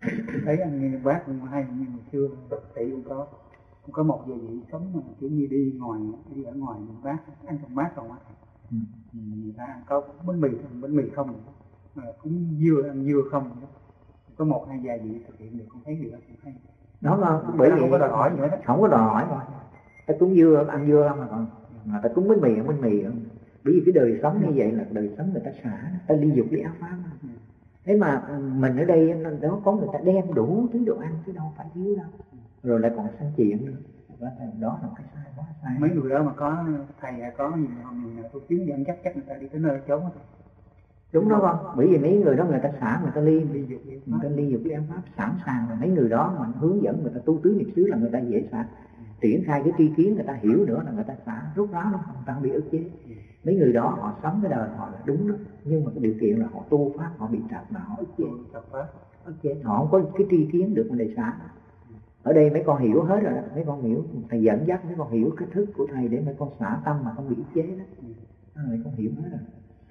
Thấy ăn nghe bác cũng hay như hồi xưa thì cũng có một vài vị sống mà kiểu như đi ở ngoài bác ăn trong bát không á. Người ta ăn có bánh mì không, cũng ăn dưa không, có một hai vài vị thực hiện được, con thấy điều đó cũng hay. Đó là bởi vì không có đòi hỏi nữa đó. Không có đòi hỏi mà ta cúng dưa ăn dưa không mà còn mà ta cúng bánh mì bởi vì cái đời sống như vậy là đời sống người ta xả, ta ly dục ly áo pháp. Thế mà mình ở đây đó có người ta đem đủ thứ đồ ăn chứ đâu phải thiếu đâu, rồi lại còn sang chuyện nữa. Đó là cái sai quá sai. Mấy người đó mà có thầy có nhiều người tu chứng dẫn chắc người ta đi tới nơi trốn. Đúng đó con, bởi vì mấy người đó người ta xả, người ta ly dục ly áo pháp sẵn sàng, rồi mấy người đó mình hướng dẫn người ta tu tứ niệm xứ là người ta dễ xả. Triển khai cái tri kiến người ta hiểu nữa là người ta xả, rút ráo nó người ta không bị ức chế. Mấy người đó họ sống cái đời họ là đúng đó, nhưng mà cái điều kiện là họ tu pháp họ bị trật mà họ ức chế, họ không có cái tri kiến được mà để xả. Ở đây mấy con hiểu hết rồi đó, mấy con hiểu, thầy dẫn dắt mấy con hiểu cách thức của thầy để mấy con xả tâm mà không bị ức chế đó. Mấy con hiểu hết rồi.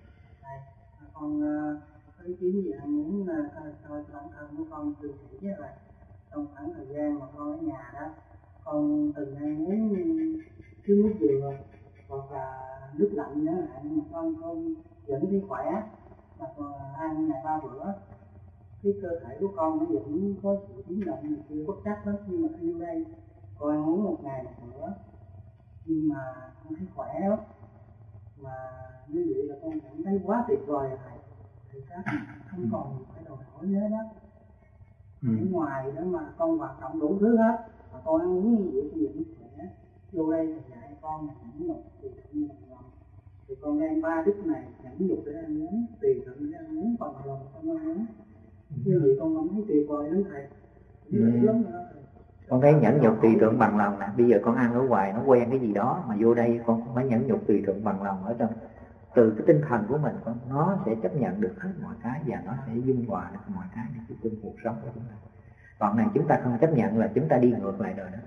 Con có ý kiến gì anh muốn cho bản thân của con từ chỉ là trong khoảng thời gian mà con ở nhà đó, con từng hay uống cái nước dừa hoặc là nước lạnh nữa lại, nhưng mà con vẫn thấy khỏe, mà ăn ngày 3 bữa cái cơ thể của con nó vẫn có sự biến động gì kia bất chắc lắm. Nhưng mà khi vô đây con ăn uống một ngày 1 bữa nhưng mà con thấy khỏe lắm, mà như vậy là con cảm thấy quá tuyệt vời rồi thầy các không còn phải đòi hỏi nữa đó. Ở ngoài đó mà con hoạt động đủ thứ hết mà con ăn uống như vậy thì vẫn khỏe. Vô đây thì dạy con nhẫn nhục tùy thuận bằng lòng, thì con đang 3 đức này: nhẫn nhục để ăn uống, tùy thuận để ăn uống, bằng lòng trong ăn uống. Như vậy con không thấy tuyệt vời lắm thầy. Lắm đó. Con thấy nhẫn nhục tùy thuận bằng lòng nè. Bây giờ con ăn ở ngoài nó quen cái gì đó, mà vô đây con phải nhẫn nhục tùy thuận bằng lòng ở trong. Từ cái tinh thần của mình nó sẽ chấp nhận được hết mọi cái, và nó sẽ dung hòa được mọi cái để trong cuộc sống của chúng ta. Còn này chúng ta không chấp nhận là chúng ta đi ngược lại rồi đó.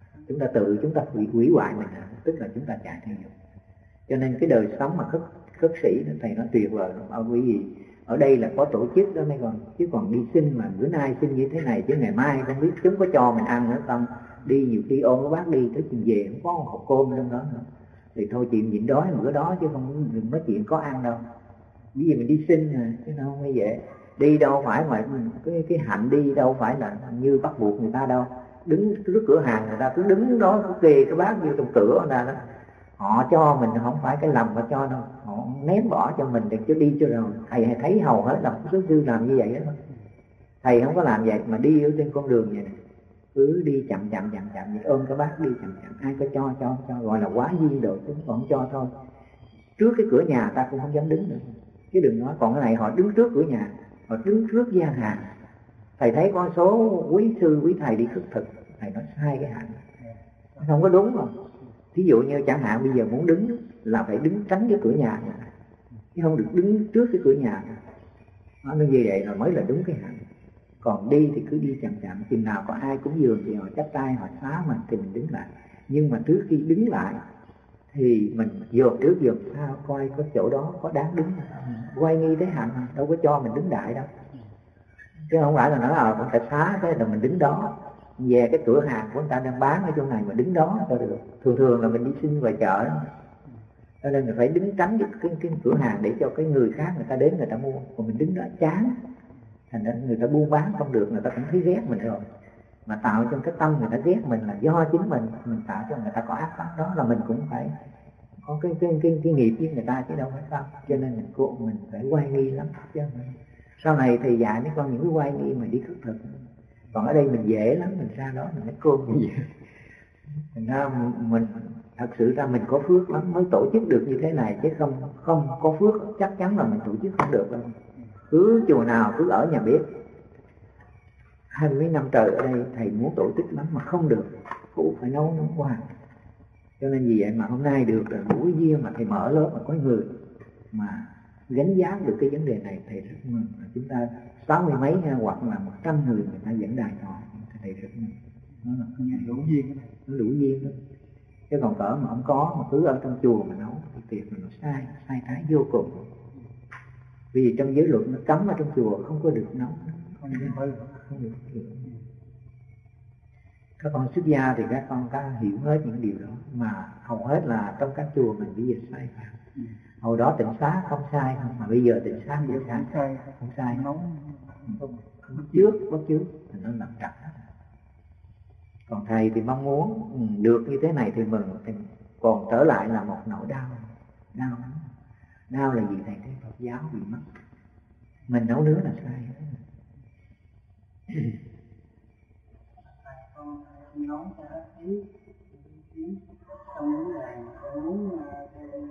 Chúng ta hủy hoại mình, tức là chúng ta chạy theo dục. Cho nên cái đời sống mà khất sĩ thầy nói tuyệt vời lắm. Quý vị ở đây là có tổ chức đó mấy con, chứ còn đi xin mà bữa nay xin như thế này chứ ngày mai không biết chúng có cho mình ăn nữa không. Đi nhiều khi ôm cái bác đi tới chừng về không có một hộp cơm trong đó nữa, thì thôi chuyện nhịn đói bữa đó chứ không đừng nói chuyện có ăn đâu. Bởi vì mình đi xin mà chứ đâu không dễ. Đi đâu phải mà cái hạnh đi đâu phải là như bắt buộc người ta đâu. Đứng trước cửa hàng người ta cứ đứng đó cứ kê cái bát vô trong cửa người ta đó. Họ cho mình không phải cái lầm mà cho đâu, họ ném bỏ cho mình để cho đi cho rồi. Thầy thấy hầu hết là số sư làm như vậy đó. Thầy không có làm vậy mà đi ở trên con đường vậy này, cứ đi chậm vậy, ôm cái bát đi chậm, ai có cho gọi là quá duyên rồi, chứ còn không cho thôi. Trước cái cửa nhà ta cũng không dám đứng nữa, chứ đừng nói. Còn cái này họ đứng trước cửa nhà, họ đứng trước gian hàng. Thầy thấy có số quý sư quý thầy đi khất thực, thầy nói sai cái hạnh, không có đúng rồi. Thí dụ như chẳng hạn bây giờ muốn đứng là phải đứng tránh cái cửa nhà này, chứ không được đứng trước cái cửa nhà. Nó như vậy rồi mới là đúng cái hạnh. Còn đi thì cứ đi chậm, chừng nào có ai cúng dường thì họ chắp tay họ xá mình thì mình đứng lại. Nhưng mà trước khi đứng lại thì mình dòm trước dòm sau coi có chỗ đó có đáng đứng, quay nghi tới hạnh, đâu có cho mình đứng đại đâu. Chứ không phải là nói con phải xá cái là mình đứng đó. Về cái cửa hàng của người ta đang bán ở chỗ này mà đứng đó cho được. Thường là mình đi xin ngoài chợ đó. Cho nên mình phải đứng tránh cái cửa hàng để cho cái người khác người ta đến người ta mua. Còn mình đứng đó chán, thành ra người ta buôn bán không được, người ta cũng thấy ghét mình rồi. Mà tạo trong cái tâm người ta ghét mình là do chính mình tạo cho người ta có ác pháp. Đó là mình cũng phải có cái nghiệp với người ta chứ đâu phải sao. Cho nên mình phải quay nghi lắm chứ. Sau này thầy dạy mấy con những cái quay nghi mà đi khất thực. Còn ở đây mình dễ lắm, mình ra đó mình nói cơm như vậy. Thành ra mình thật sự ra mình có phước lắm mới tổ chức được như thế này, chứ không có phước chắc chắn là mình tổ chức không được đâu. Cứ chùa nào cứ ở nhà bếp 20 mấy năm trời ở đây thầy muốn tổ chức lắm mà không được, cũng phải nấu qua. Cho nên vì vậy mà hôm nay được là buổi duyên mà thầy mở lớp mà có người mà gánh vác được cái vấn đề này, thầy rất mừng. Chúng ta 60 mấy hoặc là 100 người ta dẫn đài họ, thầy rất mừng. Nó là cái đủ duyên đó, nó đủ duyên đó. Chứ còn cỡ mà không có mà cứ ở trong chùa mà nấu thì việc mà nó sai trái vô cùng. Vì trong giới luật nó cấm ở trong chùa không có được nấu, không được. Các con xuất gia thì các con đã hiểu hết những điều đó, mà hầu hết là trong các chùa mình bây giờ sai phạm. Hồi đó tịnh xá không sai không, mà bây giờ tịnh xá cũng sai, không sai, không bắt trước thì nó làm trật. Còn thầy thì mong muốn được như thế này thì mừng, còn trở lại là một nỗi đau. Đau là gì thầy? Thấy Phật giáo bị mất, mình nấu nướng là sai. Con nói cho ý trong những ngày con muốn theo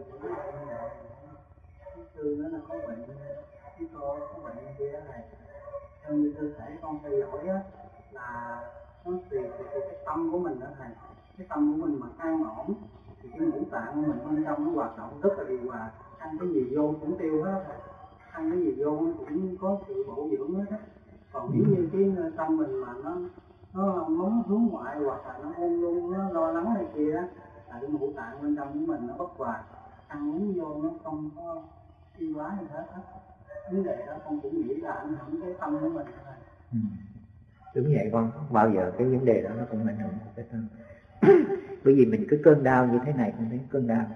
sư nó là có bệnh, cái cô có bệnh kia này, trong như cơ thể con theo dõi á, là nó tùy thuộc cái tâm của mình đó thầy. Cái tâm của mình mà an ổn thì cái ngũ tạng của mình bên trong nó hoạt động rất là điều hòa, ăn cái gì vô cũng tiêu hết thầy, ăn cái gì vô cũng có sự bổ dưỡng hết á. Còn nếu như cái tâm mình mà nó muốn hướng ngoại hoặc là nó ôn luôn, nó lo lắng này kia á, là cái ngũ tạng bên trong của mình nó bất hòa, ăn uống vô nó không có tiêu hóa gì hết á. Vấn đề đó con cũng nghĩ là ảnh hưởng cái tâm của mình thôi. Đúng vậy con, bao giờ cái vấn đề đó nó cũng ảnh hưởng cái tâm. Bởi vì mình cứ cơn đau như thế này, con thấy cơn đau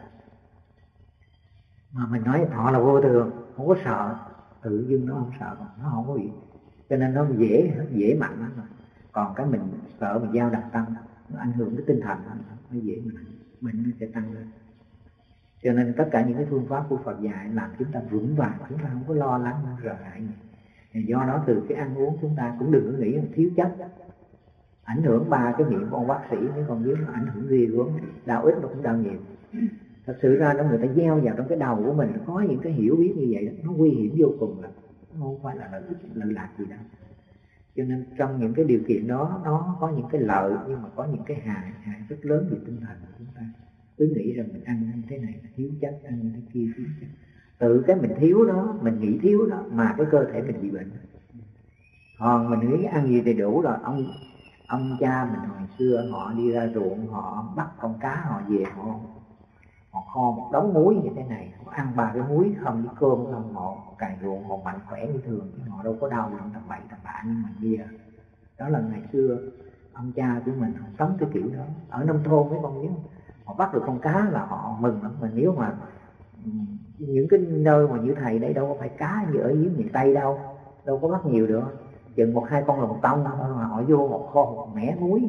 mà mình nói họ là vô thường, không có sợ, tự dưng nó không sợ, nó không có bị, cho nên nó dễ mạnh lắm rồi. Còn cái mình sợ mình dao động tâm, nó ảnh hưởng cái tinh thần, nó dễ mình nó sẽ tăng lên. Cho nên tất cả những cái phương pháp của Phật dạy làm chúng ta vững vàng, chúng ta không có lo lắng, không sợ hãi gì. Do đó từ cái ăn uống chúng ta cũng đừng có nghĩ là thiếu chất, ảnh hưởng 3 cái miệng của ông bác sĩ, nếu còn biết nó ảnh hưởng ghê gớm, đau ít nó cũng đau nhiều. Thật sự ra đó người ta gieo vào trong cái đầu của mình, có những cái hiểu biết như vậy đó, nó nguy hiểm vô cùng, là nó không phải là lợi lạc gì đâu. Cho nên trong những cái điều kiện đó nó có những cái lợi, nhưng mà có những cái hại rất lớn về tinh thần của chúng ta. Cứ nghĩ rằng mình ăn như thế này là thiếu chất, ăn như thế kia thiếu chất. Tự cái mình thiếu đó, mình nghĩ thiếu đó mà cái cơ thể mình bị bệnh. Còn mình nghĩ ăn gì thì đủ rồi. Ông cha mình hồi xưa họ đi ra ruộng, họ bắt con cá, họ về họ kho một đống muối như thế này, họ ăn 3 cái muối không với cơm không, họ cày ruộng, họ mạnh khỏe như thường, chứ họ đâu có đau lòng tầm bậy tầm bạ như mình bây giờ. Đó là ngày xưa ông cha của mình họ sống cái kiểu đó. Ở nông thôn mấy con biết, họ bắt được con cá là họ mừng lắm. Mà nếu mà những cái nơi mà như thầy đấy đâu có phải cá như ở dưới miền Tây đâu có bắt nhiều được, chừng 1-2 con lồng tông thôi mà họ vô một kho một mẻ muối,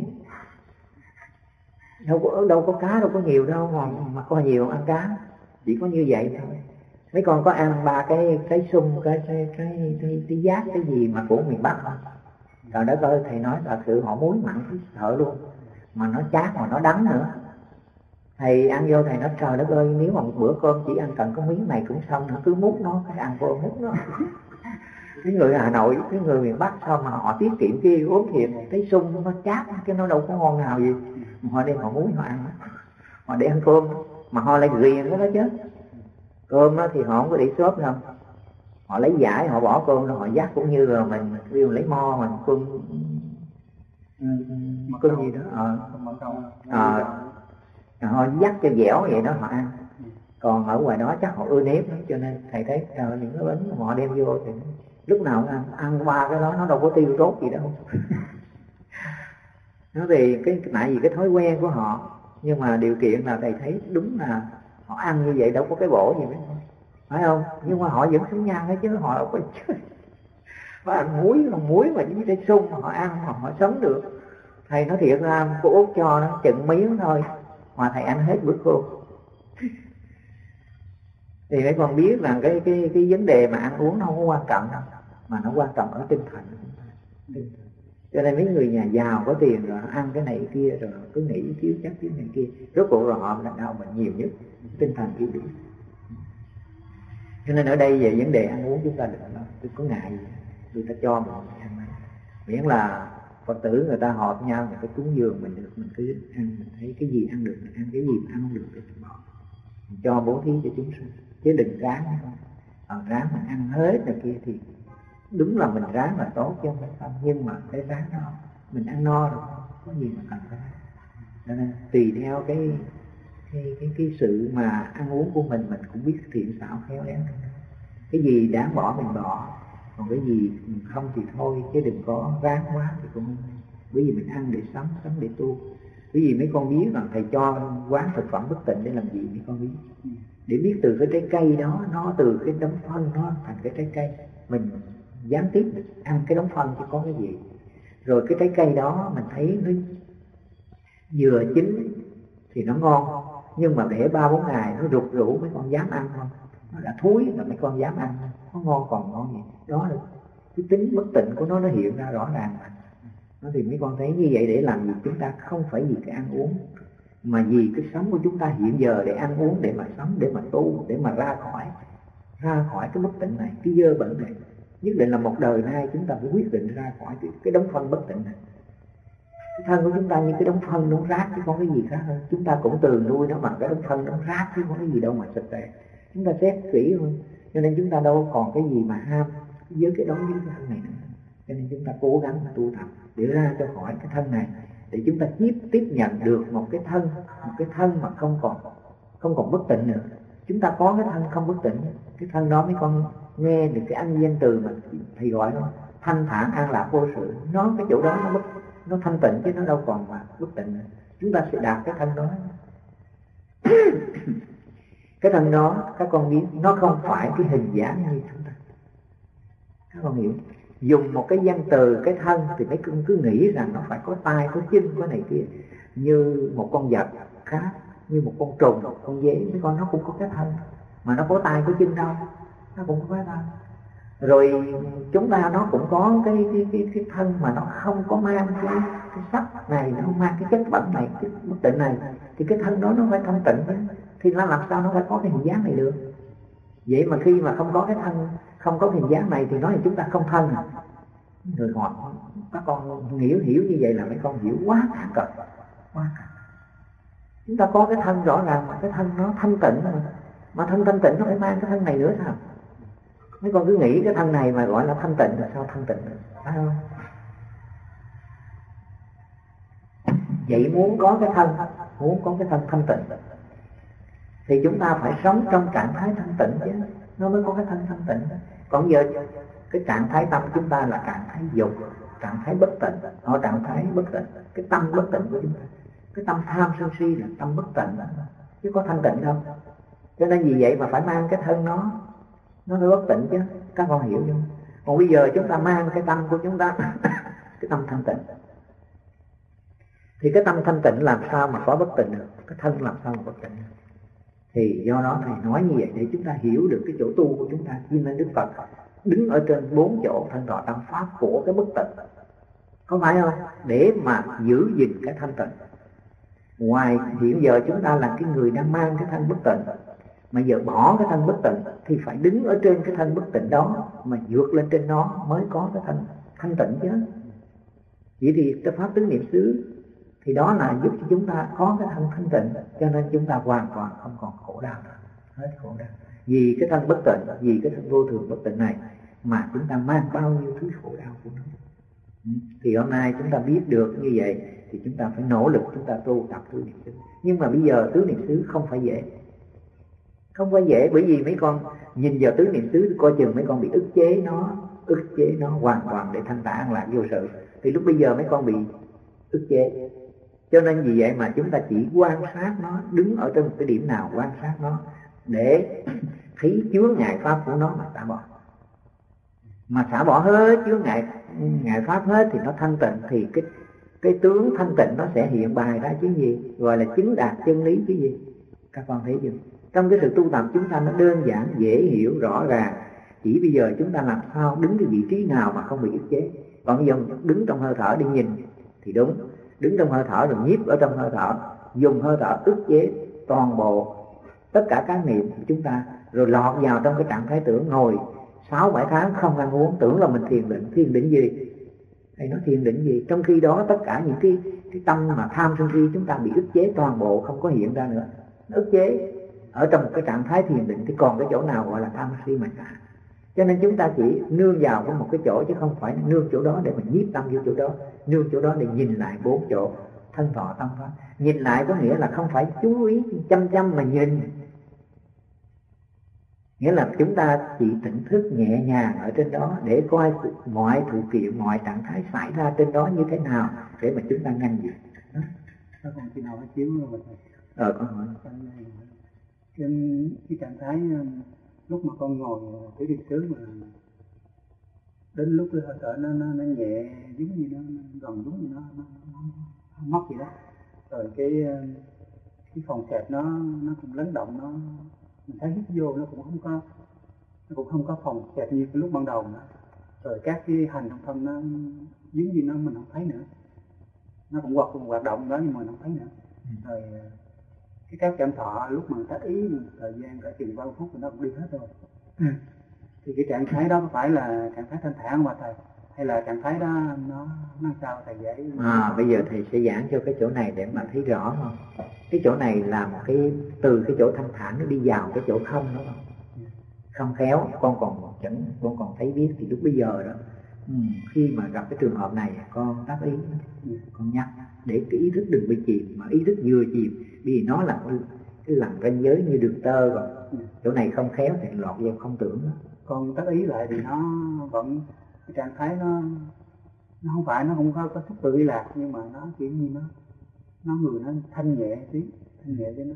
đâu có cá, đâu có nhiều đâu mà có nhiều ăn cá, chỉ có như vậy thôi. Mấy con có ăn 3 cái sung, cái giác cái gì mà của miền Bắc không? Trời đất ơi, thầy nói thật sự họ muối mặn thấy sợ luôn, mà nó chát mà nó đắng nữa. Thầy ăn vô thầy nói trời đất ơi, nếu mà một bữa cơm chỉ ăn cần có miếng này cũng xong, nó cứ múc nó, cái ăn vô múc nó. Cái người Hà Nội, cái người miền Bắc sao mà họ tiết kiệm kia uống thiệt, thấy sung nó chát, cái nó đâu có ngon nào gì. Họ đem họ muối họ ăn, họ để ăn cơm mà họ lại ghiền cái đó chứ. Cơm đó thì họ không có để xốp đâu, họ lấy dải họ bỏ cơm rồi họ dắt, cũng như là mình kêu lấy mo mình cơm gì đó họ dắt cho dẻo vậy đó họ ăn. Còn ở ngoài đó chắc họ ưa nếp đó, cho nên thầy thấy những cái bánh họ đem vô thì lúc nào ăn 3 cái đó nó đâu có tiêu tốt gì đâu. Nó vì tại vì cái thói quen của họ, nhưng mà điều kiện là thầy thấy đúng là họ ăn như vậy đâu có cái bổ gì mấy con, phải không? Nhưng mà họ vẫn sống nhăn ấy chứ, họ đâu có chơi. Họ ăn muối mà chỉ để sung họ ăn mà họ sống được. Thầy nói thiệt ra cô Út cho nó chừng miếng thôi mà thầy ăn hết bữa cơm. Thì mấy con biết rằng cái vấn đề mà ăn uống nó không có quan trọng đâu, mà nó quan trọng ở tinh thần của chúng ta. Cho nên mấy người nhà giàu có tiền rồi ăn cái này kia rồi cứ nghĩ thiếu chất thiếu này kia, rốt cuộc rồi họ là đau bệnh nhiều nhất tinh thần yếu điểm. Cho nên ở đây về vấn đề ăn uống chúng ta đừng có ngại gì, người ta cho mình ăn, miễn là Phật tử người ta họp nhau, người ta cúng dường mình được, mình cứ ăn, mình thấy cái gì ăn được mình ăn, cái gì mà ăn không được thì mình bỏ, mình cho bố thí cho chúng sinh, chứ đừng ráng ráng mình ăn hết rồi kia thì đúng là mình ráng là tốt chứ không phải không, nhưng mà cái ráng đó mình ăn no rồi có gì mà cần phải. Cho nên tùy theo cái sự mà ăn uống của mình cũng biết thiện xảo khéo léo. Cái gì đáng bỏ mình bỏ, Còn cái gì không thì thôi, chứ đừng có ráng quá thì cũng bởi vì mình ăn để sống để tu. Bởi vì mấy con biết rằng thầy cho quán thực phẩm bất tịnh để làm gì mấy con biết? Để biết từ cái trái cây đó, nó từ cái đống phân nó thành cái trái cây, mình gián tiếp ăn cái đống phân chứ có cái gì. Rồi cái trái cây đó mình thấy nó vừa chín thì nó ngon, nhưng mà để 3-4 ngày nó rụt rũ mấy con dám ăn không? Nó đã thúi là mấy con dám ăn, nó ngon còn ngon gì. Đó là cái tính bất tịnh của nó hiện ra rõ ràng mà. Nó thì mấy con thấy như vậy để làm gì? Chúng ta không phải vì cái ăn uống, mà vì cái sống của chúng ta hiện giờ để ăn uống, để mà sống, để mà tu, để mà ra khỏi cái bất tịnh này, cái dơ bẩn này. Nhất định là một đời nay chúng ta phải quyết định ra khỏi cái đống phân bất tịnh này. Cái thân của chúng ta như cái đống phân, đống rác chứ không cái gì khác hơn. Chúng ta cũng từ nuôi nó bằng cái đống phân, đống rác chứ không cái gì đâu mà sạch sẽ. Chúng ta xét kỹ hơn, cho nên chúng ta đâu còn cái gì mà ham với cái đống với cái thân này nữa. Cho nên chúng ta cố gắng tu tập để ra cho khỏi cái thân này, để chúng ta tiếp nhận được một cái thân mà không còn bất tịnh nữa. Chúng ta có cái thân không bất tịnh, cái thân đó mấy con nghe được cái anh danh từ mà thầy gọi nó thanh thản an lạc vô sự. Nó cái chỗ đó nó thanh tịnh chứ nó đâu còn mà bất tịnh nữa. Chúng ta sẽ đạt cái thân đó. Cái thân đó các con biết nó không phải cái hình dáng như chúng ta. Các con hiểu, dùng một cái danh từ cái thân thì mấy con cứ nghĩ rằng nó phải có tai, có chân, có này kia, như một con vật khác, như một con trùng, một con dế. Mấy con nó cũng có cái thân, mà nó có tai có chân đâu, nó cũng có cái thân. Rồi chúng ta nó cũng có cái thân mà nó không có mang cái sắc này, nó không mang cái chất bẩn này, cái bất tịnh này, thì cái thân đó nó phải thanh tịnh chứ. Thì nó làm sao nó phải có cái hình dáng này được? Vậy mà khi mà không có cái thân, không có hình dáng này thì nói là chúng ta không thân. Rồi họ các con hiểu như vậy là mấy con hiểu quá cạn. Chúng ta có cái thân rõ ràng mà cái thân nó thanh tịnh mà thân thanh tịnh nó phải mang cái thân này nữa sao? Mấy con cứ nghĩ cái thân này mà gọi là thanh tịnh là sao thanh tịnh được, phải không? Vậy muốn có cái thân thanh tịnh thì chúng ta phải sống trong trạng thái thanh tịnh chứ, nó mới có cái thân thanh tịnh. Còn giờ cái trạng thái tâm chúng ta là trạng thái dục, trạng thái bất tịnh, trạng thái bất tịnh, cái tâm bất tịnh của chúng ta, cái tâm tham sân si là tâm bất tịnh chứ có thanh tịnh đâu. Cho nên vì vậy mà phải mang cái thân nó phải bất tịnh chứ, các con hiểu không? Còn bây giờ chúng ta mang cái tâm của chúng ta cái tâm thanh tịnh, thì cái tâm thanh tịnh làm sao mà có bất tịnh được, cái thân làm sao mà bất tịnh được? Thì do đó thầy nói như vậy để chúng ta hiểu được cái chỗ tu của chúng ta. Cho nên Đức Phật đứng ở trên 4 chỗ thân thọ tâm pháp của cái bất tịnh, có phải không? Để mà giữ gìn cái thanh tịnh. Ngoài hiện giờ chúng ta là cái người đang mang cái thân bất tịnh, mà giờ bỏ cái thân bất tịnh thì phải đứng ở trên cái thân bất tịnh đó mà vượt lên trên nó mới có cái thân thanh tịnh chứ. Vậy thì cái pháp tứ niệm xứ thì đó là giúp cho chúng ta có cái thân thanh tịnh, cho nên chúng ta hoàn toàn không còn khổ đau nữa, hết khổ đau. Vì cái thân bất tịnh, vì cái thân vô thường bất tịnh này mà chúng ta mang bao nhiêu thứ khổ đau của nó. Thì hôm nay chúng ta biết được như vậy thì chúng ta phải nỗ lực chúng ta tu tập tứ niệm xứ. Nhưng mà bây giờ tứ niệm xứ không phải dễ, không phải dễ, bởi vì mấy con nhìn vào tứ niệm xứ coi chừng mấy con bị ức chế nó hoàn toàn để thanh tản an lạc vô sự. Thì lúc bây giờ mấy con bị ức chế, cho nên vì vậy mà chúng ta chỉ quan sát nó, đứng ở trên một cái điểm nào quan sát nó để thấy chướng ngại pháp của nó mà xả bỏ. Mà xả bỏ hết chướng ngại pháp hết thì nó thanh tịnh, thì cái tướng thanh tịnh nó sẽ hiện bày ra chứ gì, gọi là chứng đạt chân lý chứ gì. Các con thấy chưa? Trong cái sự tu tập chúng ta nó đơn giản, dễ hiểu, rõ ràng. Chỉ bây giờ chúng ta làm sao đứng cái vị trí nào mà không bị ức chế. Còn bây giờ đứng trong hơi thở đi nhìn thì đúng, đứng trong hơi thở rồi nhiếp ở trong hơi thở, dùng hơi thở ức chế toàn bộ tất cả các niệm của chúng ta, rồi lọt vào trong cái trạng thái tưởng, ngồi 6-7 tháng không ăn uống, tưởng là mình thiền định gì? Thầy nói thiền định gì? Trong khi đó tất cả những cái tâm mà tham sân si chúng ta bị ức chế toàn bộ, không có hiện ra nữa. Nó ức chế ở trong một cái trạng thái thiền định thì còn cái chỗ nào gọi là tham sân si mà cả. Cho nên chúng ta chỉ nương vào có một cái chỗ chứ không phải nương chỗ đó để mình nhiếp tâm vô chỗ đó, nương chỗ đó để nhìn lại 4 chỗ thân thọ tâm pháp. Nhìn lại có nghĩa là không phải chú ý chăm mà nhìn Nghĩa là chúng ta chỉ tỉnh thức nhẹ nhàng ở trên đó để coi mọi sự kiện, mọi trạng thái xảy ra trên đó như thế nào để mà chúng ta ngăn gì. Còn khi nào nó chiếu rồi Con hỏi. Cái trạng thái lúc mà con ngồi thủy điện xứ mà đến lúc cái hơi thở nó nhẹ giống như nó gần giống như nó mất gì đó, rồi cái phòng xẹp nó cũng lắng động, mình thấy hít vô nó cũng không có phòng xẹp như cái lúc ban đầu nữa, rồi các cái hành trong thân nó giống như mình không thấy nữa, nó cũng hoạt động đó nhưng mà mình không thấy nữa. Rồi các cảm thọ lúc mà tác ý thời gian cả chừng 30 phút thì nó cũng đi hết rồi. Thì cái trạng thái đó có phải là trạng thái thanh thản không bà thầy, hay là trạng thái đó nó sao thầy dễ? Bây giờ thầy sẽ giảng cho cái chỗ này để mà thấy rõ không? Cái chỗ này là một cái từ cái chỗ thanh thản nó đi vào cái chỗ không đó không? Không khéo con còn thấy biết thì lúc bây giờ đó khi mà gặp cái trường hợp này con tác ý, con nhắc để cái ý thức đừng bị chìm, mà ý thức vừa chìm vì nó là cái lằn ranh giới như đường tơ rồi. Chỗ này không khéo thì lọt vào không tưởng đó. Còn tác ý lại thì nó vẫn cái trạng thái nó không phải, nó không có xúc tự ý lạc, nhưng mà nó kiểu như nó người nó thanh nhẹ tí, thanh nhẹ cho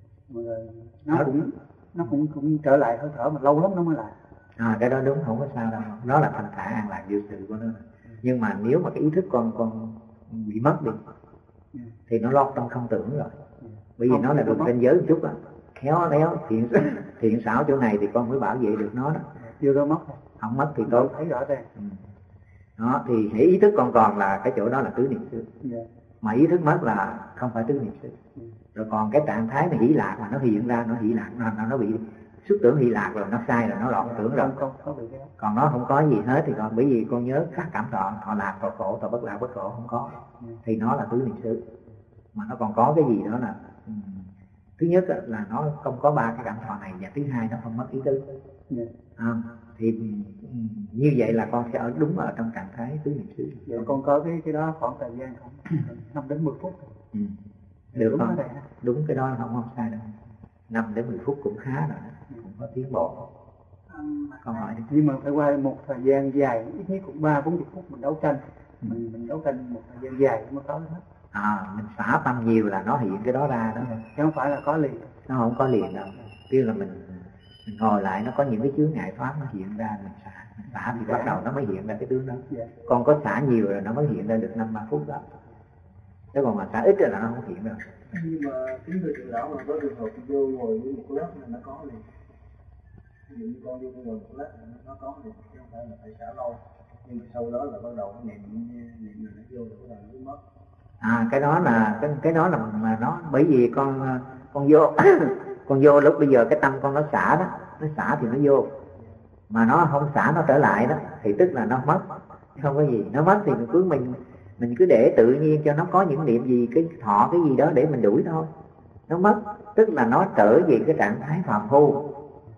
nó cũng trở lại hơi thở mà lâu lắm nó mới lại. Cái đó đúng, không có sao đâu, đó là thanh thản an lạc vô sự của nó. Nhưng mà nếu mà cái ý thức con bị mất đi thì nó lọt trong không tưởng rồi. Bởi vì nó là được ranh giới một chút á, khéo léo thiện xảo chỗ này thì con mới bảo vệ được nó đó. Chưa có mất, không mất thì tốt, thấy rõ ràng. Đó thì hễ ý thức con còn là cái chỗ đó là tứ niệm xứ. Mà ý thức mất là không phải tứ niệm xứ. Rồi còn cái trạng thái mà hỷ lạc mà nó hiện ra, nó hỷ lạc nó bị xuất tưởng hỷ lạc rồi, nó sai rồi, nó lọt tưởng rồi. Còn nó không có gì hết thì còn, bởi vì con nhớ các cảm thọ lạc, thọ khổ, thọ bất lạc, bất khổ không có, thì nó là tứ niệm xứ. Mà nó còn có cái gì đó là thứ nhất là nó không có ba cái cảm thọ này, và thứ hai nó không mất ý tứ. Thì như vậy là con sẽ đúng ở trong trạng thái tứ niệm xứ. Dạ, con có cái đó khoảng thời gian không 5 đến 10 phút. Được đúng không? Đúng cái đó không sai đâu. 5 đến 10 phút cũng khá rồi, cũng có tiến bộ. Con hỏi đi. Nhưng mà phải qua một thời gian dài, ít nhất cũng 30-40 phút mình đấu tranh. Mình đấu tranh một thời gian dài mới có hết. Mình xả tâm nhiều là nó hiện cái đó ra đó. Chứ không phải là có liền. Nó không có liền đâu. Tức là mình ngồi lại, nó có những cái chướng ngại pháp nó hiện ra, mình xả thì bắt đầu nó mới hiện ra cái tướng đó. Còn có xả nhiều rồi nó mới hiện ra được 5-3 phút đó. Chứ còn mà xả ít rồi là nó không hiện đâu. Nhưng mà chính từ trường lão mà có trường hợp vô ngồi với một lớp là nó có liền. Ví dụ như con vô ngồi một lớp nó có liền, chứ không phải là phải xả lâu. Nhưng mà sau đó là bắt đầu nó niệm rồi nó vô rồi bắt đầu nó mất. Cái đó là mà nó, bởi vì con vô con vô lúc bây giờ cái tâm con nó xả đó, nó xả thì nó vô, mà nó không xả nó trở lại đó thì tức là nó mất, không có gì. Nó mất thì mình cứ để tự nhiên cho nó có những niệm gì, cái thọ cái gì đó để mình đuổi thôi. Nó mất tức là nó trở về cái trạng thái phàm phu,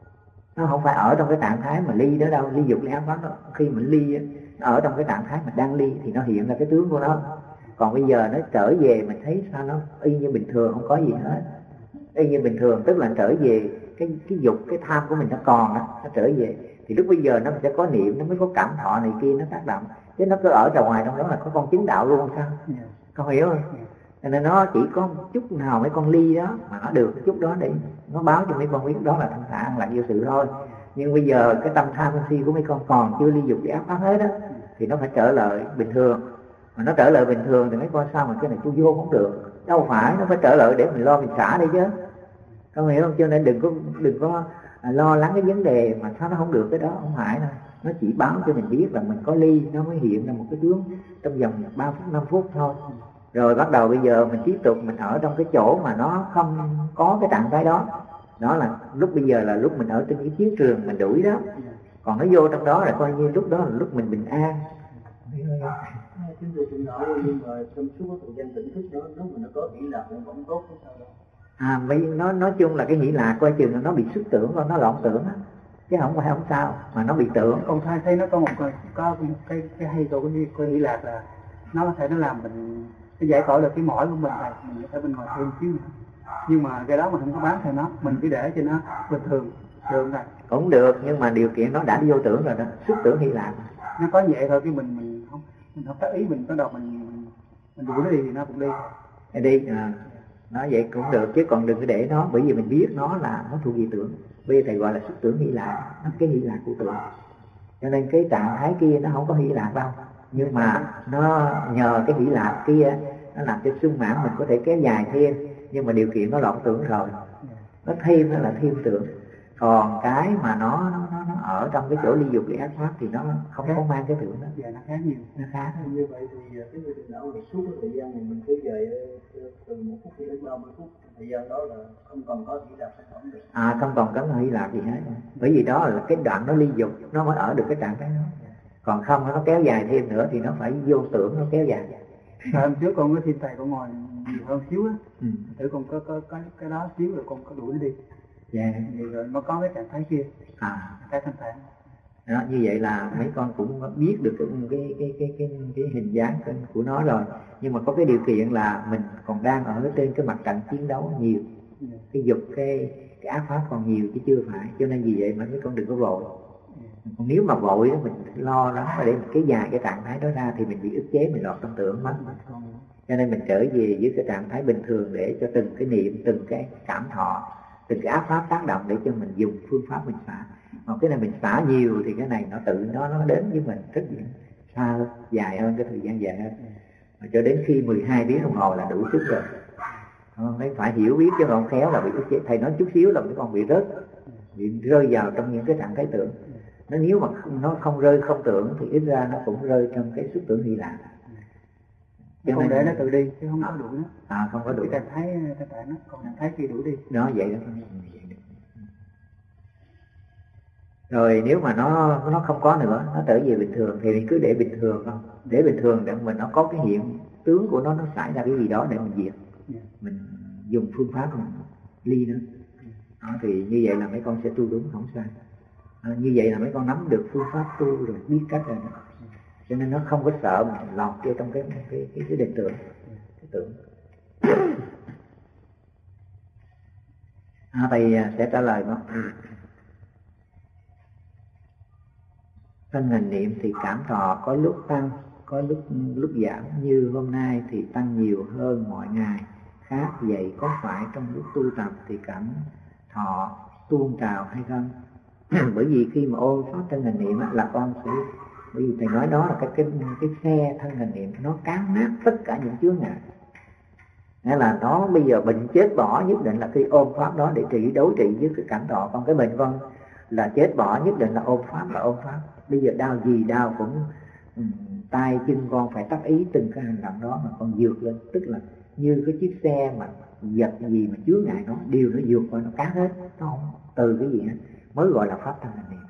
nó không phải ở trong cái trạng thái mà ly đó đâu, ly dục ly ác pháp đó. Khi mình ly nó ở trong cái trạng thái mà đang ly thì nó hiện ra cái tướng của nó. Còn bây giờ nó trở về mình thấy sao nó y như bình thường, không có gì hết, y như bình thường, tức là trở về cái dục, cái tham của mình nó còn đó, nó trở về thì lúc bây giờ nó sẽ có niệm, nó mới có cảm thọ này kia nó tác động, chứ nó cứ ở ra ngoài trong đó là có con chứng đạo luôn sao? Con hiểu không? Cho nên nó chỉ có một chút nào mấy con ly đó mà nó được chút đó để nó báo cho mấy con biết đó là thanh thản là vô sự thôi. Nhưng bây giờ cái tâm tham sân si của mấy con còn chưa ly dục để áp pháp hết á, thì nó phải trở lại bình thường. Mà nó trở lại bình thường thì mấy con sao mà cái này tôi vô không được, đâu phải, nó phải trở lại để mình lo mình xả đi chứ, con hiểu không? Cho nên đừng có lo lắng cái vấn đề mà sao nó không được cái đó, không phải đâu. Nó chỉ báo cho mình biết là mình có ly, nó mới hiện ra một cái tướng trong vòng 3 phút 5 phút thôi. Rồi bắt đầu bây giờ mình tiếp tục mình ở trong cái chỗ mà nó không có cái trạng thái đó. Đó là lúc bây giờ là lúc mình ở trên cái chiến trường mình đuổi đó. Còn nó vô trong đó là coi như lúc đó là lúc mình bình an. Chính vì chuyện đó nhưng mà trong suốt cái thời gian tỉnh thức đó, lúc mà nó có hỷ lạc nó vẫn tốt hay sao đâu. Vì nó nói chung là cái hỷ lạc coi chừng là nó bị xuất tưởng rồi, nó loạn tưởng á, chứ không phải không sao mà nó bị tưởng. Ông thấy nó có một cái hay của cái hỷ lạc là nó có thể nó làm mình nó giải tỏa được cái mỏi của mình này, mình có thể bên ngoài thêm xíu nữa. Nhưng mà cái đó mình không có bán theo nó, mình cứ để cho nó bình thường, được rồi. Cũng được, nhưng mà điều kiện nó đã đi vô tưởng rồi đó, xuất tưởng Hy Lạp. Nó có vậy thôi, cái mình không tác ý, mình bắt đầu mình đuổi nó đi thì nó cũng đi. Đi nói vậy cũng được, chứ còn đừng có để nó, bởi vì mình biết nó là nó thuộc về tưởng. Bây giờ thầy gọi là xuất tưởng Hy Lạp, nó cái Hy Lạp của tưởng. Cho nên cái trạng thái kia nó không có Hy Lạp đâu, nhưng mà nó nhờ cái Hy Lạp kia nó làm cho sung mãn mình có thể kéo dài thêm, nhưng mà điều kiện nó lộn tưởng rồi, nó thêm nó là thêm tưởng. Còn cái mà nó ở trong cái chỗ ly dục ly ác pháp thì nó không có mang cái tưởng đó. Dạ, nó khác nhiều. Nó khác. Như vậy thì cái người định đạo suốt cái thời gian này mình cứ về từ 1 phút đến 30 phút, thời gian đó là không còn có Hy Lạp sản phẩm được. Không còn có Hy Lạp gì hết, bởi vì đó là cái đoạn nó ly dục, nó mới ở được cái trạng thái đó. Còn không nó kéo dài thêm nữa thì nó phải vô tưởng, nó kéo dài. Hôm trước con có thiên thầy con ngồi nhiều hơn xíu á, thử con có cái đó xíu rồi con có đuổi nó đi. Dạ. Rồi nó có cái trạng thái kia, cái thanh thản. Đó, như vậy là mấy con cũng biết được cái hình dáng của nó rồi, nhưng mà có cái điều kiện là mình còn đang ở trên cái mặt trận chiến đấu nhiều, cái dục cái ác pháp còn nhiều chứ chưa phải, cho nên vì vậy mà mấy con đừng có vội. Còn nếu mà vội đó mình lo lắng mà để mình kéo dài cái trạng thái đó ra thì mình bị ức chế, mình lọt trong tưởng mất. Cho nên mình trở về với cái trạng thái bình thường để cho từng cái niệm, từng cái cảm thọ, từng cái áp pháp tác động để cho mình dùng phương pháp mình xả. Còn cái này mình xả nhiều thì cái này nó tự nó đến với mình rất xa hơn, dài hơn, cái thời gian dài hơn. Mà cho đến khi 12 tiếng đồng hồ là đủ sức rồi. Mấy phải hiểu biết chứ không khéo là bị ức chế. Thầy nói chút xíu là mấy con bị rơi vào trong những cái trạng thái tưởng. Nó nếu mà nó không rơi không tưởng thì ít ra nó cũng rơi trong cái xuất tưởng Hy Lạp. Không để nó tự đi chứ không có đuổi nó. Không có đuổi. Cái trạng thái nó, còn trạng thái kia đuổi đi. Nó vậy đó. Rồi nếu mà nó không có nữa, nó trở về bình thường thì mình cứ để bình thường không? Để bình thường để mình nó có cái hiện tướng của nó xảy ra cái gì đó để mình diệt. Mình dùng phương pháp mình ly nó. Đó, thì như vậy là mấy con sẽ tu đúng, không sai. Như vậy là mấy con nắm được phương pháp tu rồi, biết cách rồi đó. Cho nên nó không có sợ mà lọt vô trong cái định tưởng, cái tưởng. Thầy sẽ trả lời nó. Thân hành niệm thì cảm thọ có lúc tăng, có lúc giảm. Như hôm nay thì tăng nhiều hơn mọi ngày. Khác vậy có phải trong lúc tu tập thì cảm thọ tuôn trào hay không? Bởi vì khi mà ôn pháp thân hành niệm là con sẽ, bởi vì thầy nói đó là cái xe thân hành niệm nó cán nát tất cả những chướng ngại. Nghĩa là nó bây giờ bệnh chết bỏ nhất định là khi ôm pháp đó để đối trị với cái cảm thọ. Còn cái bệnh con là chết bỏ nhất định là ôm pháp, là ôm pháp. Bây giờ đau gì đau cũng tay chân con phải tác ý từng cái hành động đó mà con vượt lên. Tức là như cái chiếc xe mà vật gì mà chướng ngại nó đều nó vượt qua, nó cán hết, nó không từ cái gì hết, mới gọi là pháp thân hành niệm.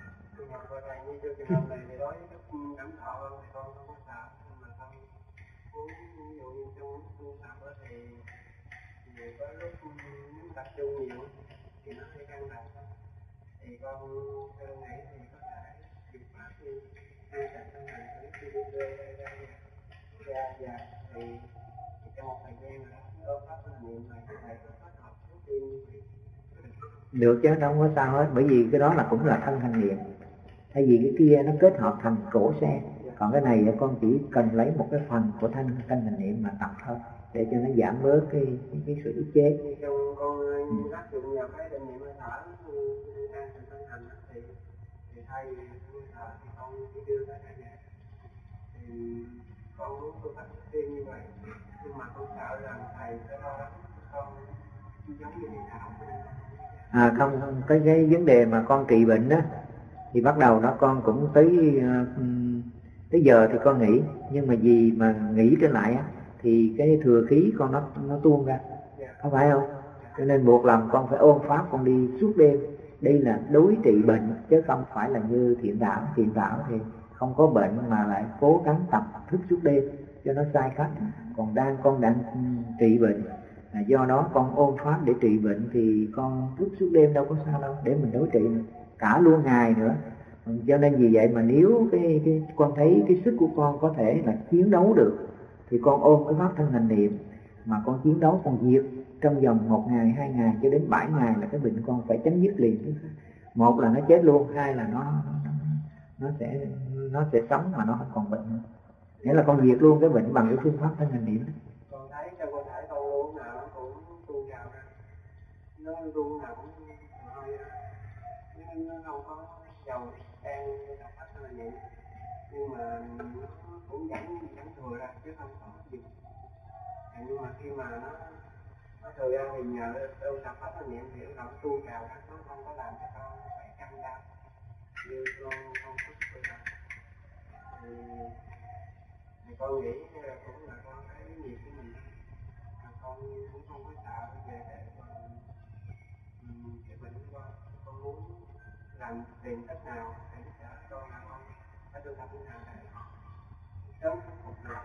Được chứ, đâu có sao hết, bởi vì cái đó là cũng là thân hành niệm. Thay vì cái kia nó kết hợp thành cổ xe, còn cái này con chỉ cần lấy một cái phần của thân hành niệm mà tập thôi, để cho nó giảm bớt cái sự ức chế. Con áp dụng vào cái định niệm hơi thở thân hành thì thay vì hơi thở thì con chỉ đưa ra cả nhà. Thì con muốn tu tập tiên như vậy, nhưng mà con sợ rằng thầy sẽ lo lắng con giống như thầy thảo. Không, cái vấn đề mà con trị bệnh đó thì bắt đầu đó con cũng tới giờ thì con nghỉ, nhưng mà vì mà nghỉ trở lại á thì cái thừa khí con nó tuôn ra, không phải không? Cho nên buộc lòng con phải ôn pháp, con đi suốt đêm. Đây là đối trị bệnh chứ không phải là như thiện đạo thì không có bệnh mà lại cố gắng tập thức suốt đêm cho nó sai cách. Còn con đang trị bệnh, do đó con ôn pháp để trị bệnh thì con thức suốt đêm đâu có sao đâu, để mình đối trị cả luôn ngày nữa. Cho nên vì vậy mà nếu cái con thấy cái sức của con có thể là chiến đấu được thì con ôm cái pháp thân hành niệm mà con chiến đấu, con diệt trong vòng 1 ngày, 2 ngày cho đến 7 ngày là cái bệnh con phải chấm dứt liền. Một là nó chết luôn, hai là nó sẽ sống mà nó không còn bệnh nữa. Nghĩa là con diệt luôn cái bệnh bằng cái phương pháp thân hành niệm. Con thấy trong cơ thể con luôn nào nó cũng tuôn vào ra, nó luôn nào cũng hơi ra, nhưng nó không có dầu đang đọc hết thân hành niệm, nhưng mà nó cũng vẫn thừa ra chứ không có gì. Nhưng mà khi mà nó thừa ra thì nhờ tôi đọc hết thân niệm thì nó tuôn vào ra, nó không có làm cho con phải căng đau như con không có thừa ra. Thì con nghĩ là cũng là con cái nghiệp của mình, mà con cũng không có sợ về cái bệnh của con muốn làm tìm cách nào để cho con là con phải tu tập như nào để sớm khắc phục được.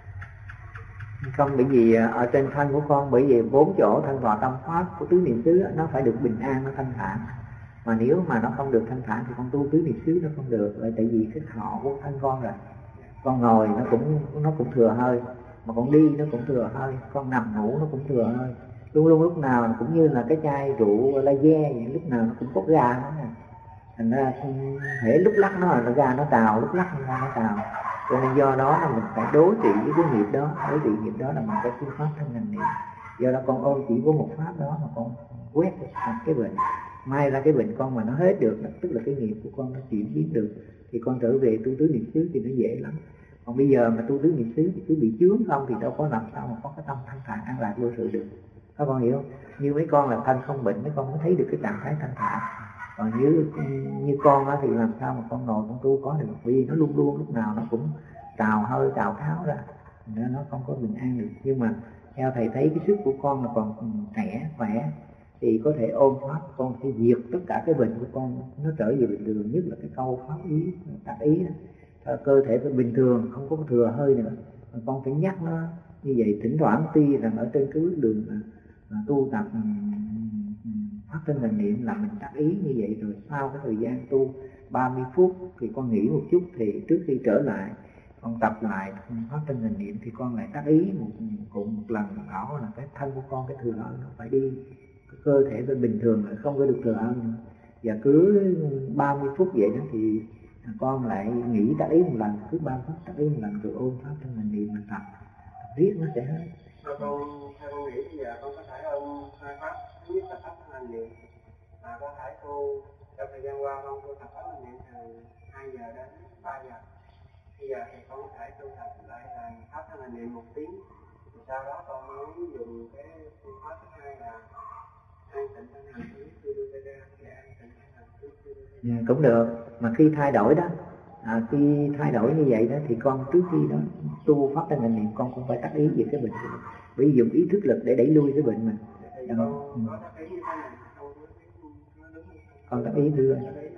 Không, bởi vì ở trên thân của con, bởi vì 4 chỗ thân tọa tâm pháp của tứ niệm xứ nó phải được bình an, nó thanh thản. Mà nếu mà nó không được thanh thản thì con tu tứ niệm xứ nó không được. Vậy tại vì cái thọ của thân con rồi, con ngồi nó cũng thừa hơi, mà con đi nó cũng thừa hơi, con nằm ngủ nó cũng thừa hơi, luôn luôn lúc nào cũng như là cái chai rượu la ve vậy, lúc nào nó cũng có ga hết nè. Thành ra hễ lúc lắc nó là nó ra nó trào, lúc lắc nó ra nó trào. Cho nên do đó là mình phải đối trị với cái nghiệp đó, đối trị nghiệp đó là mình cái phương pháp thân hành niệm. Do đó con ôm chỉ có một pháp đó mà con quét cái bệnh, may ra cái bệnh con mà nó hết được, tức là cái nghiệp của con nó chuyển biến được, thì con trở về tu tứ niệm xứ thì nó dễ lắm. Còn bây giờ mà tu tứ niệm xứ thì cứ bị chướng không thì đâu có làm sao mà có cái tâm thanh thản an lạc vô sự được. Các con hiểu không? Như mấy con là thân không bệnh, mấy con mới thấy được cái trạng thái thanh thản. Còn như con á thì làm sao mà con ngồi con tu có được, vì nó luôn luôn lúc nào nó cũng trào hơi trào tháo ra, nên nó không có bình an được. Nhưng mà theo thầy thấy cái sức của con là còn trẻ khỏe thì có thể ôm pháp, con sẽ diệt tất cả cái bệnh của con, nó trở về bình thường. Nhất là cái câu pháp ý, tác ý đó. Cơ thể phải bình thường, không có thừa hơi nữa. Mà con phải nhắc nó như vậy thỉnh thoảng, tuy rằng ở trên cái bước đường tu tập phát sinh hành niệm là mình tác ý như vậy, rồi sau cái thời gian tu 30 phút thì con nghỉ một chút, thì trước khi trở lại con tập lại phát sinh hành niệm thì con lại tác ý cùng một lần, bảo là cái thân của con, cái thừa hơi nó phải đi, cái cơ thể phải bình thường, lại không có được thừa hơi nữa. Và cứ 30 phút vậy đó thì con lại nghỉ tác ý một lần, cứ 30 phút tác ý một lần, rồi ôm pháp thân hành niệm mình tập riết nó sẽ hết. Con nghĩ bây giờ con có thể ôm hai pháp. Thứ nhất là pháp thân hành niệm, mà có thể tu trong thời gian qua con tu tập pháp hành niệm từ 2 giờ đến 3 giờ. Bây giờ thì con có thể tu tập lại là pháp thân hành niệm 1 tiếng. Thì sau đó con mới dùng cái phương pháp thứ hai là an tịnh thân hành thứ Sudurveda và an tịnh thân hành thứ Sudurveda. Cũng được, mà khi thay đổi đó, khi thay đổi như vậy đó thì con trước khi đó tu pháp thân hành niệm con cũng phải tác ý về cái bệnh của mình, bởi vì dùng ý thức lực để đẩy lui cái bệnh mình. Con tác ý đưa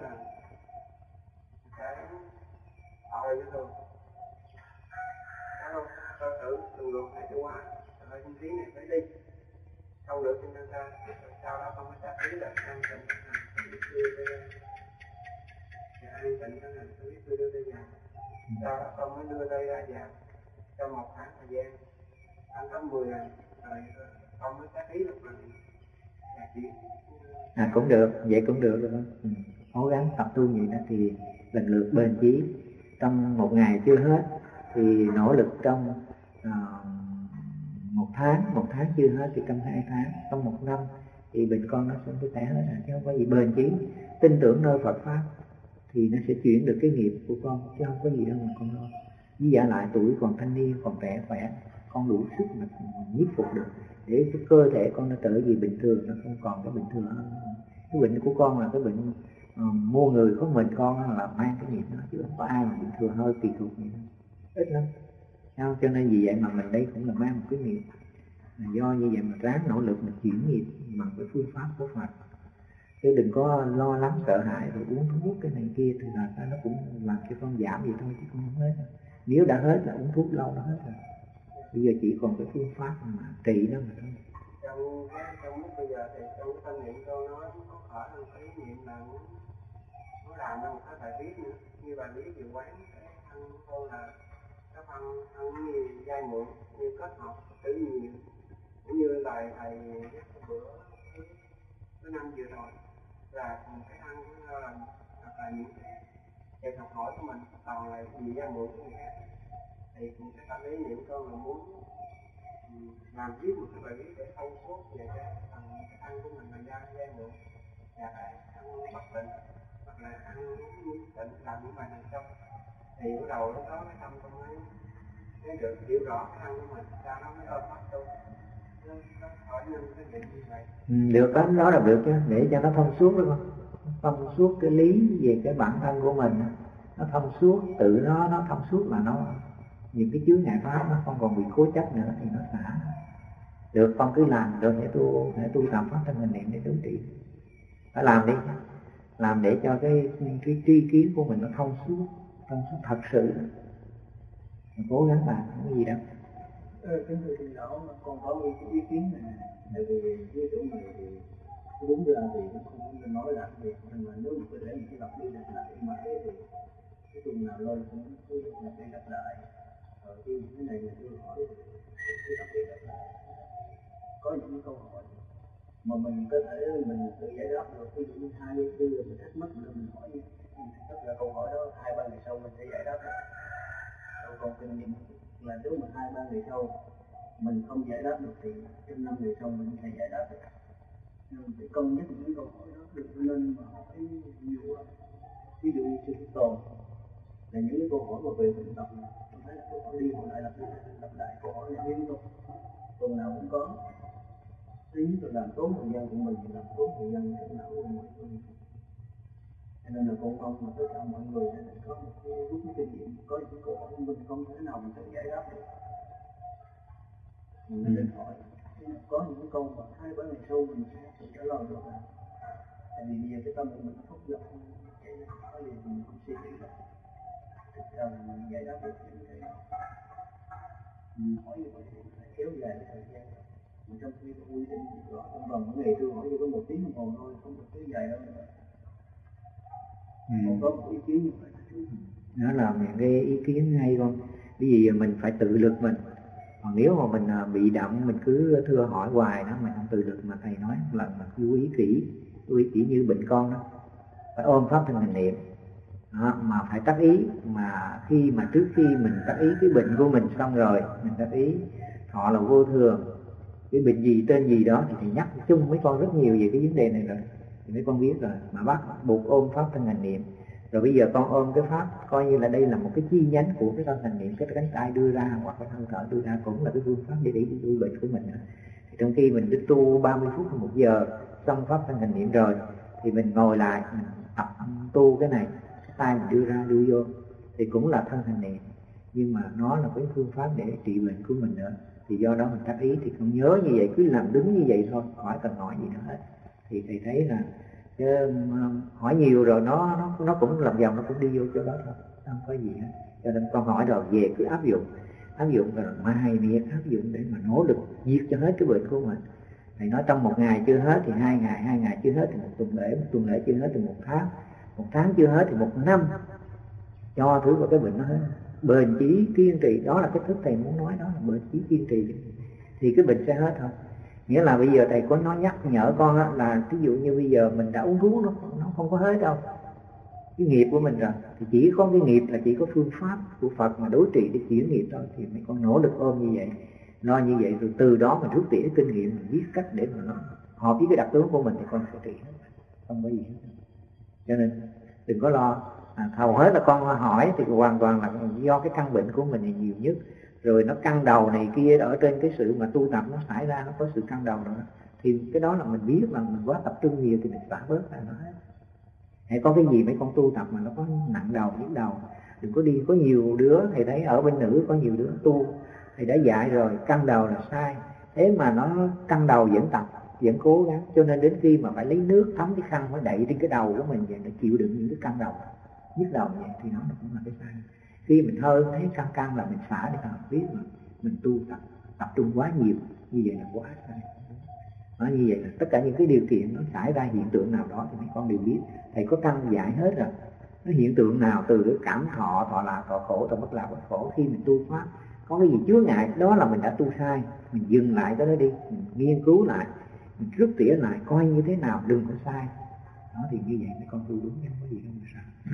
không được trên ta, sau đó con mới tác ý là an tịnh thân hành thứ an tịnh thân hành thứ đưa tay vào. Sau đó con mới đưa tay ra vào trong một khoảng thời gian khoảng 10 ngày, rồi con mới tác ý được mình và chuyển. Cũng được, vậy cũng được rồi. Cố gắng tập tu vậy đó thì lần lượt bền chí. Trong một ngày chưa hết thì nỗ lực trong 1 tháng chưa hết thì trong 2 tháng, trong 1 năm thì bệnh con nó sẽ khỏe hết, chứ không có gì. Bền chí, tin tưởng nơi Phật pháp thì nó sẽ chuyển được cái nghiệp của con, chứ không có gì đâu mà con lo. Với giả lại tuổi còn thanh niên, còn trẻ khỏe, con đủ sức mà nhiếp phục được để cái cơ thể con nó trở về bình thường, nó không còn cái bệnh thừa hơn. Cái bệnh của con là cái bệnh mua người có mình con là mang cái nghiệp đó, chứ không có ai mà bị thừa hơi tùy thuộc gì đâu, ít lắm. Cho nên vì vậy mà mình đây cũng là mang một cái nghiệp. Do như vậy mà ráng nỗ lực mình chuyển nghiệp bằng cái phương pháp của Phật, chứ đừng có lo lắng sợ hãi rồi uống thuốc cái này kia thì là nó cũng làm cho con giảm vậy thôi, chứ con không hết. Nếu đã hết là uống thuốc lâu nó hết rồi. Bây giờ chỉ còn cái phương pháp mà trị nó mà thôi. Trong lúc bây giờ thì trong cái tâm niệm con nó có khởi lên cái ý niệm là nó làm ra một cái bài viết nữa, như bài viết dự quán cái thân của con là cái thân như dai muộn, như kết hợp tự nhiên, cũng như bài thầy nhắc bữa thứ 5 vừa rồi là cái thân của nó hoặc là những cái học hỏi của mình toàn là gì ra mượn của người khác, thì cũng sẽ tâm ý những con là muốn làm viết một cái bài viết để thông suốt về cái thân của mình là ra mượn, và phải ăn bất tịnh hoặc là ăn uống tịnh làm những bài này xong thì bắt đầu lúc đó cái tâm con mới được hiểu rõ cái thân của mình, sao nó mới ôm hết đâu. Nó hỏi nên cái chuyện như vậy. Được đó là được chứ, để cho nó thông suốt, đúng không? Thông suốt cái lý về cái bản thân của mình, nó thông suốt, tự nó thông suốt là nó những cái chướng ngại pháp nó không còn bị cố chấp nữa thì nó xả. Được, con cứ làm rồi để tu tập pháp thân hình niệm để đối trị. Phải làm đi, làm để cho cái tri kiến của mình nó thông suốt thật sự. Mình cố gắng làm, không có gì đâu. Kính thưa thầy lão, con có một cái ý kiến này, tại vì với chỗ này thì đúng ra thì nó không nên nói làm việc, nhưng mà nếu mà có thể mình lặp đi lặp lại mãi thì cái tuần nào lôi cũng cứ lặp đi lặp lại. Rồi khi cái này mình chưa hỏi thì cứ lặp đi lặp lại. Có những câu hỏi mà mình có thể mình tự giải đáp được, ví dụ như hai bây giờ mình thắc mắc mình hỏi, tất là câu hỏi đó 2-3 ngày sau mình sẽ giải đáp được. Còn kinh nghiệm là nếu mà 2-3 ngày sau mình không giải đáp được thì trong 5 ngày sau mình sẽ giải đáp được. Nên phải cân nhắc những câu hỏi đó, đừng nên mà hỏi nhiều quá. Ví dụ như sư Tồn là những câu hỏi mà về bệnh tật, tôi thấy là câu hỏi đi hỏi lại lặp lại câu hỏi này liên tục, tuần nào cũng có. Thứ nhất là làm tốn thời gian của mình, làm tốn thời gian của não của mọi người. Cho nên là con mong mà tất cả mọi người sẽ có một cái rút kinh nghiệm, có những câu hỏi mình không thể nào mình tự giải đáp được. Mình nên hỏi, có những câu mà 2-3 ngày sau mình sẽ tự trả lời được. Tại vì bây giờ cái tâm của mình nó phức dập, cái hỏi gì mình cũng suy nghĩ được. Thực ra là mình giải đáp được những cái đó. Mình hỏi như vậy thì phải kéo dài cái thời gian. Mình trong khi có quy định rõ trong vòng một ngày tôi hỏi chỉ có 1 tiếng đồng hồ thôi, không được kéo dài đâu nữa. Còn có một ý kiến như vậy. Đó là những cái ý kiến hay con. Bây giờ mình phải tự lực mình. Còn nếu mà mình bị động, mình cứ thưa hỏi hoài đó, mình không tự lực mà thầy nói một lần mà lưu ý kỹ như bệnh con đó, phải ôm pháp thân hành niệm đó, mà phải tác ý, mà trước khi mình tác ý cái bệnh của mình xong rồi mình tác ý họ là vô thường, cái bệnh gì tên gì đó thì thầy nhắc chung mấy con rất nhiều về cái vấn đề này rồi, thì mấy con biết rồi, mà bắt buộc ôm pháp thân hành niệm. Rồi bây giờ con ôm cái pháp coi như là đây là một cái chi nhánh của cái thân hành niệm, cái cánh tay đưa ra hoặc cái thân thở đưa ra cũng là cái phương pháp để tu bệnh của mình. Thì trong khi mình cứ tu 30 phút hoặc 1 giờ xong pháp thân hành niệm rồi thì mình ngồi lại mình tập tu cái này, cái tay mình đưa ra đưa vô thì cũng là thân hành niệm, nhưng mà nó là cái phương pháp để trị bệnh của mình nữa. Thì do đó mình tác ý thì con nhớ như vậy, cứ làm đúng như vậy thôi, khỏi cần hỏi gì nữa hết. Thì thầy thấy là hỏi nhiều rồi nó cũng lòng vòng, nó cũng đi vô chỗ đó thôi, không có gì hết. Cho nên con hỏi rồi về cứ áp dụng rồi mai miết áp dụng để mà nỗ lực diệt cho hết cái bệnh của mình. Thầy nói trong 1 ngày chưa hết thì 2 ngày chưa hết thì 1 tuần lễ chưa hết thì 1 tháng chưa hết thì 1 năm, cho thứ vào cái bệnh nó hết. Bền chí kiên trì, đó là cái thức thầy muốn nói, đó là bền chí kiên trì thì cái bệnh sẽ hết thôi. Nghĩa là bây giờ thầy có nói nhắc nhở con á, là ví dụ như bây giờ mình đã uống thuốc nó không có hết đâu, cái nghiệp của mình rồi thì chỉ có cái nghiệp là chỉ có phương pháp của Phật mà đối trị để chuyển nghiệp thôi. Thì mấy con nỗ lực ôm như vậy, lo như vậy, rồi từ đó mình rút tỉa kinh nghiệm, mình biết cách để mà nó hợp với cái đặc tướng của mình thì con sẽ trị hết, không có gì hết. Cho nên đừng có lo. Hầu hết là con hỏi thì hoàn toàn là do cái căn bệnh của mình thì nhiều nhất, rồi nó căng đầu này kia ở trên cái sự mà tu tập nó xảy ra, nó có sự căng đầu nữa, thì cái đó là mình biết là mình quá tập trung nhiều thì mình xả bớt lại nó hết. Hay có cái gì mấy con tu tập mà nó có nặng đầu nhức đầu, đừng có đi. Có nhiều đứa thầy thấy ở bên nữ có nhiều đứa tu thầy đã dạy rồi, căng đầu là sai, thế mà nó căng đầu vẫn tập, vẫn cố gắng, cho nên đến khi mà phải lấy nước thấm cái khăn phải đậy trên cái đầu của mình vậy để chịu đựng những cái căng đầu nhức đầu vậy, thì nó cũng là cái sai. Khi mình hơi thấy căng là mình xả đi, là biết mà mình tu tập trung quá nhiều, như vậy là quá sai. Nó như vậy là tất cả những cái điều kiện nó xảy ra hiện tượng nào đó thì mấy con đều biết, thầy có căn dạy hết rồi. Nó hiện tượng nào từ cái cảm thọ lạc, thọ khổ, thọ bất lạc, bất khổ, khi mình tu pháp có cái gì chướng ngại đó là mình đã tu sai, mình dừng lại cái đó đi, mình nghiên cứu lại, mình rút tỉa lại coi như thế nào, đừng có sai. Đó thì như vậy mấy con tu đúng chứ không có gì đâu mà sợ.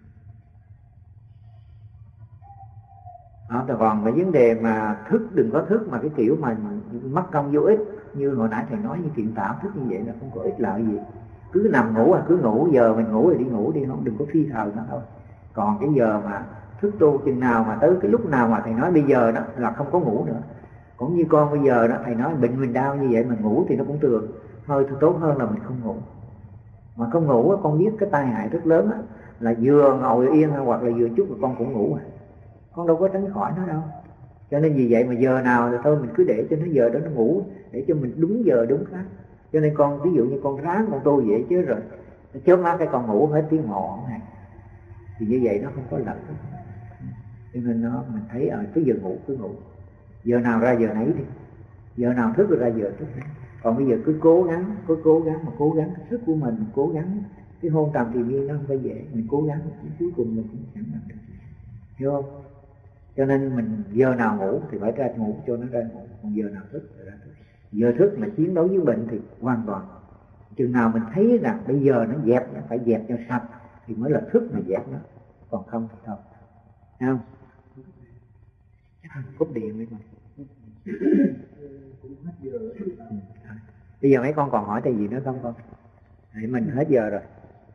Đó, còn cái vấn đề mà thức, đừng có thức mà cái kiểu mà mất công vô ích, như hồi nãy thầy nói như thiện tạo thức như vậy là không có ích lợi gì. Cứ nằm ngủ cứ ngủ, giờ mình ngủ rồi đi ngủ đi, không đừng có phi thời nữa thôi. Còn cái giờ mà thức tu chừng nào mà tới cái lúc nào mà thầy nói bây giờ đó là không có ngủ nữa. Cũng như con bây giờ đó, thầy nói bệnh mình đau như vậy mà ngủ thì nó cũng tường, thôi thì tốt hơn là mình không ngủ. Mà không ngủ con biết cái tai hại rất lớn đó, là vừa ngồi yên hoặc là vừa chút là con cũng ngủ con đâu có tránh khỏi nó đâu. Cho nên vì vậy mà giờ nào thì thôi mình cứ để cho nó giờ đó nó ngủ, để cho mình đúng giờ đúng khác. Cho nên con ví dụ như con ráng con tu vậy chứ rồi nó chớp mắt cái con ngủ hết tiếng hồ này, thì như vậy nó không có lợi. Cho nên mình thấy ở cái giờ ngủ cứ ngủ, giờ nào ra giờ nấy đi, giờ nào thức ra giờ thức. Còn bây giờ cứ cố gắng cái sức của mình cố gắng, cái hôn trầm thì nhiên nó không phải dễ, mình cố gắng cuối cùng mình cũng chẳng làm được, hiểu không? Cho nên mình giờ nào ngủ thì phải ra ngủ cho nó ra ngủ, còn giờ nào thức thì ra thức. Giờ thức mà chiến đấu với bệnh thì hoàn toàn. Chừng nào mình thấy rằng bây giờ nó dẹp, nó phải dẹp cho sạch thì mới là thức mà dẹp nó, còn không thì thôi, thấy không? Cúp điện mấy con. Bây giờ mấy con còn hỏi cái gì nữa không con? Thì mình hết giờ rồi.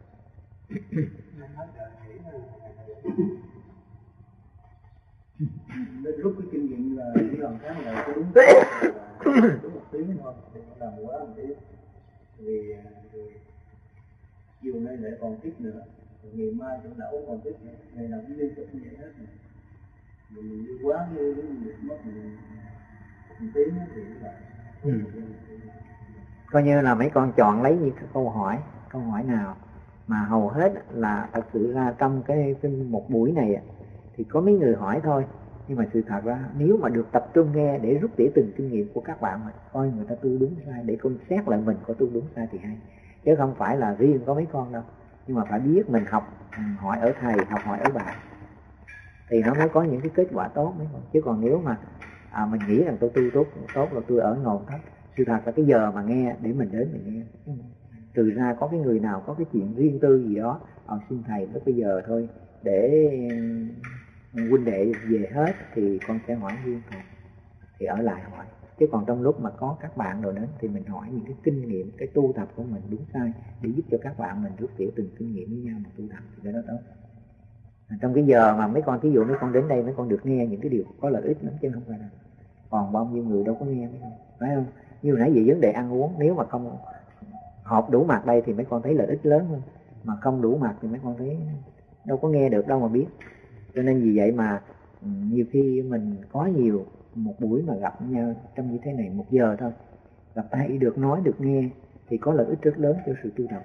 Đến lúc cái kinh nghiệm là chỉ còn cái là đúng một tiếng thôi, làm quá một tiếng. Vì chiều nay lại còn tiếp nữa, ngày mai cũng đã còn tiếp nữa, ngày nào cũng liên tục như vậy hết. Mình đi quá như mất một tiếng thì lại coi như là mấy con chọn lấy những cái câu hỏi nào mà hầu hết là thật sự ra trong cái một buổi này thì có mấy người hỏi thôi, nhưng mà sự thật ra nếu mà được tập trung nghe để rút tỉa từng kinh nghiệm của các bạn mà coi người ta tu đúng sai, để con xét lại mình có tu đúng sai thì hay, chứ không phải là riêng có mấy con đâu. Nhưng mà phải biết mình học hỏi ở thầy, học hỏi ở bạn thì nó mới có những cái kết quả tốt mấy con. Chứ còn nếu mà mình nghĩ rằng tôi tu tốt là tôi ở ngồi thấp, sự thật là cái giờ mà nghe để mình đến mình nghe, từ ra có cái người nào có cái chuyện riêng tư gì đó xin thầy tới bây giờ thôi để huynh đệ về hết thì con sẽ hỏi riêng thầy, thì ở lại hỏi. Chứ còn trong lúc mà có các bạn rồi đến thì mình hỏi những cái kinh nghiệm, cái tu tập của mình đúng sai để giúp cho các bạn mình rút tỉa từng kinh nghiệm với nhau mà tu tập thì nó tốt. Trong cái giờ mà mấy con, ví dụ mấy con đến đây mấy con được nghe những cái điều có lợi ích lắm chứ không phải là còn bao nhiêu người đâu có nghe mấy con, phải không? Như nãy về vấn đề ăn uống, nếu mà không họp đủ mặt đây thì mấy con thấy lợi ích lớn hơn, mà không đủ mặt thì mấy con thấy đâu có nghe được đâu mà biết. Cho nên vì vậy mà nhiều khi mình có nhiều một buổi mà gặp nhau trong như thế này 1 giờ thôi, gặp thầy được nói được nghe thì có lợi ích rất lớn cho sự tu tập.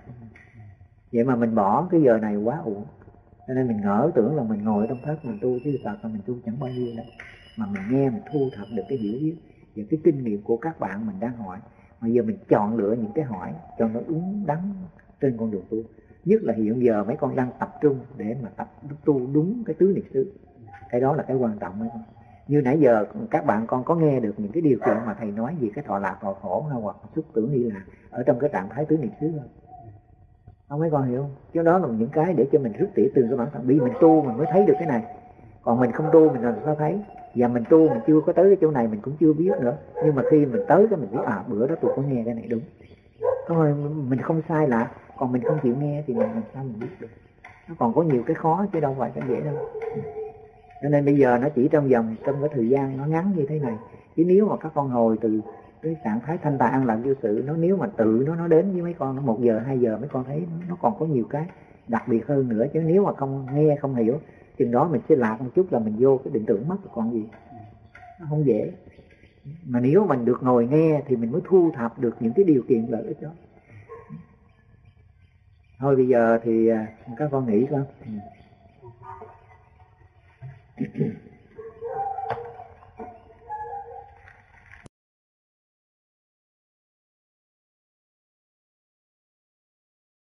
Vậy mà mình bỏ cái giờ này quá uổng. Cho nên mình ngỡ tưởng là mình ngồi trong thất mình tu, chứ thật là mình tu chẳng bao nhiêu đâu. Mà mình nghe, mình thu thập được cái hiểu biết và cái kinh nghiệm của các bạn mình đang hỏi. Mà giờ mình chọn lựa những cái hỏi cho nó đúng đắn trên con đường tu. Nhất là hiện giờ mấy con đang tập trung để mà tập tu đúng cái tứ niệm xứ. Cái đó là cái quan trọng mấy con. Như nãy giờ các bạn con có nghe được những cái điều kiện mà thầy nói về cái thọ lạc, thọ khổ hay hoặc xúc tưởng hy lạc ở trong cái trạng thái tứ niệm xứ không? Không mấy con hiểu không? Chứ đó là những cái để cho mình rút tỉa từ cái bản thân. Vì mình tu mình mới thấy được cái này. Còn mình không tu mình làm sao thấy? Và mình tu mình chưa có tới cái chỗ này mình cũng chưa biết nữa. Nhưng mà khi mình tới cái mình biết bữa đó tôi có nghe cái này đúng. Thôi mình không sai lạ. Còn mình không chịu nghe thì mình làm sao mình biết được? Nó còn có nhiều cái khó chứ đâu phải cái dễ đâu. Cho nên bây giờ nó chỉ trong cái thời gian nó ngắn như thế này. Chứ nếu mà các con hồi từ cái trạng thái thanh tài an lạc vô sự, nó nếu mà tự nó đến với mấy con nó 1 giờ 2 giờ mấy con thấy nó còn có nhiều cái đặc biệt hơn nữa. Chứ nếu mà không nghe không hiểu chừng đó mình sẽ lạc một chút là mình vô cái định tưởng mất rồi còn gì. Nó không dễ. Mà nếu mình được ngồi nghe thì mình mới thu thập được những cái điều kiện lợi ích đó. Thôi bây giờ thì các con nghĩ coi.